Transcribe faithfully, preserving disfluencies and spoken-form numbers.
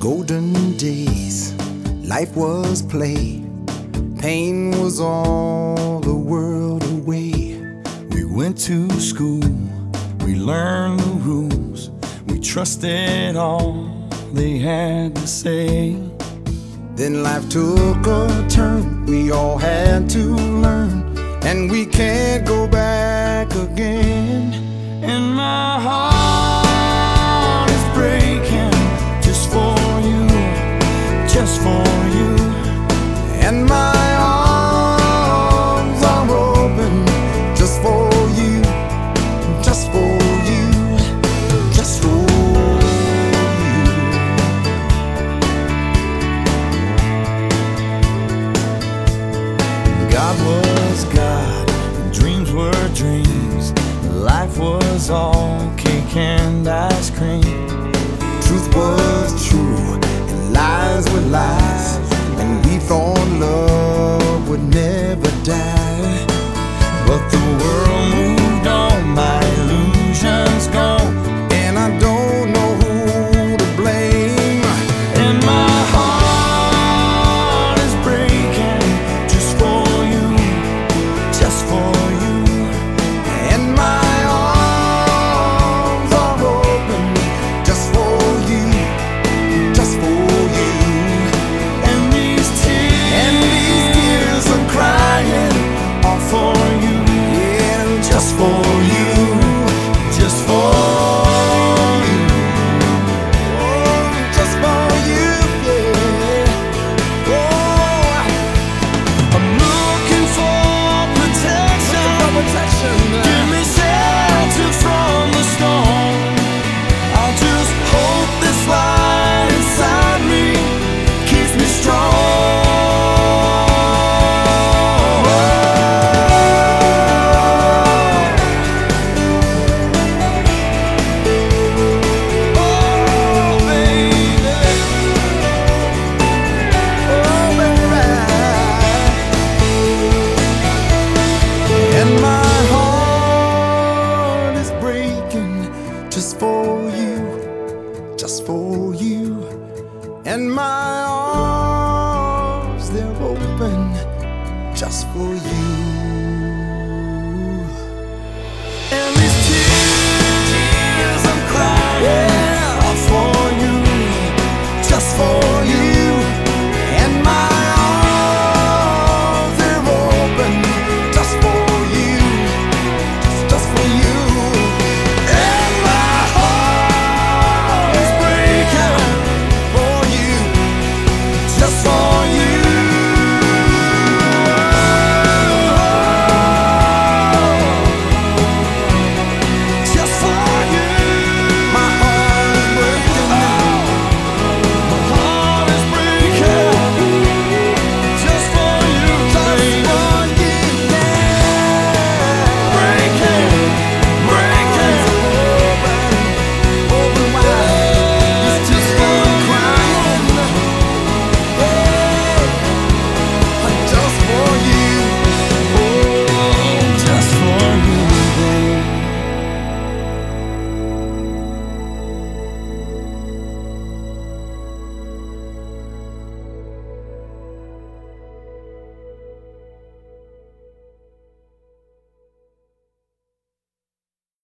Golden days, life was play. Pain was all the world away. We went to school, we learned the rules, we trusted all they had to say. Then life took a turn, we all had to learn, and we can't go back again. And my heart is breaking just for you, just for you. And my arms are open just for you, just for you, just for you. God was God, dreams were dreams, life was all cake and ice cream. Truth was true and lies were lies, and we thought love would never die. But the world moved on, my illusions gone, and I don't know who to blame. And my heart is breaking just for you, just for you. And my arms are open just for you, just for you. And these tears, and these tears are crying all for you, yeah, just for you, just for you, oh, just for you, yeah. Oh, I'm looking for protection, protection. Give me shelter from the storm. I just hope this light inside me keeps me strong. And my heart is breaking just for you, just for you. And my arms, they're open just for you.